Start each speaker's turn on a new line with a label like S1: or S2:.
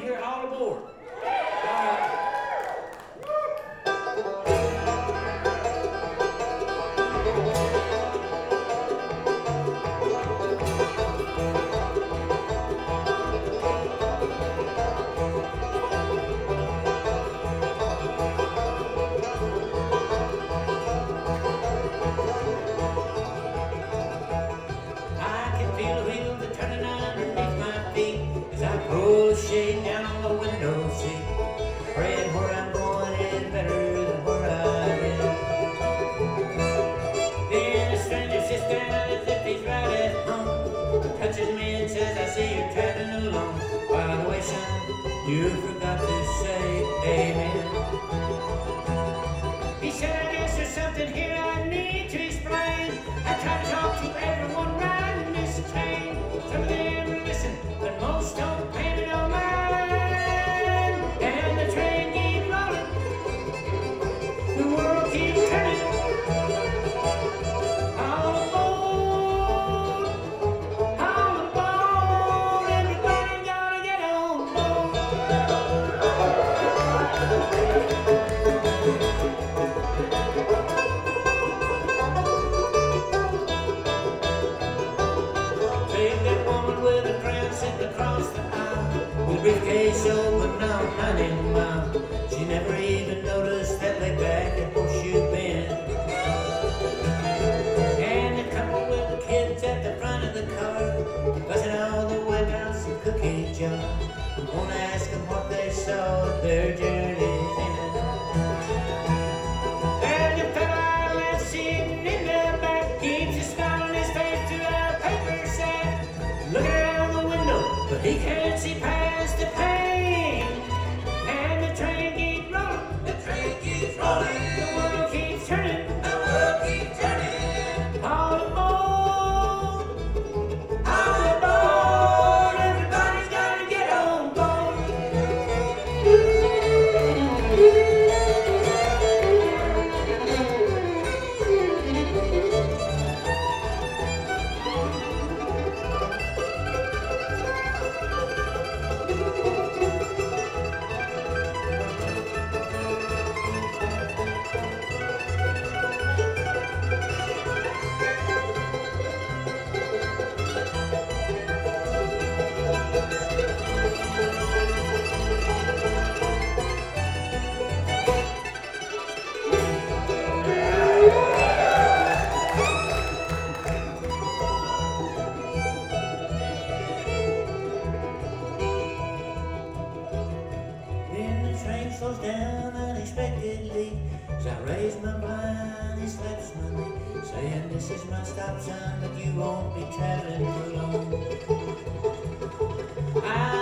S1: you're all aboard. All right. I can feel the wheels a turning underneath my feet as I pull the shade down on the window seat. Praying where I'm going is better than where I've been. Then a stranger sits down as if he's right at home, touches me and says, I see you're traveling alone. By the way, son, you forgot to say amen. He said, I guess there's something here I need to explain. I try to talk to everyone riding this train. Some of them listen, but most don't pay no mind. And the train keeps rolling, the world keeps turning. All aboard, everybody gotta get on board. Save that woman with a crown sitting across the aisle, with a briefcase open on 90 mile. She never even noticed that lay back at Horseshoe Bend. And the couple with the kids at the front of the car, buzzing all the way down some cookie jar. Won't ask them what they saw at their journey's end. And the fella left sitting in the back keeps a smile on his face to a paper sack, looking out the window, but he can't see past the pane. And the train keeps rolling, the train keeps rolling, the world keeps turning, the world keeps turning. All aboard, everybody's gotta get on board. Then the train slows down unexpectedly. As I raise my blind, he slaps my knee, saying, this is my stop, son, but you won't be traveling alone. I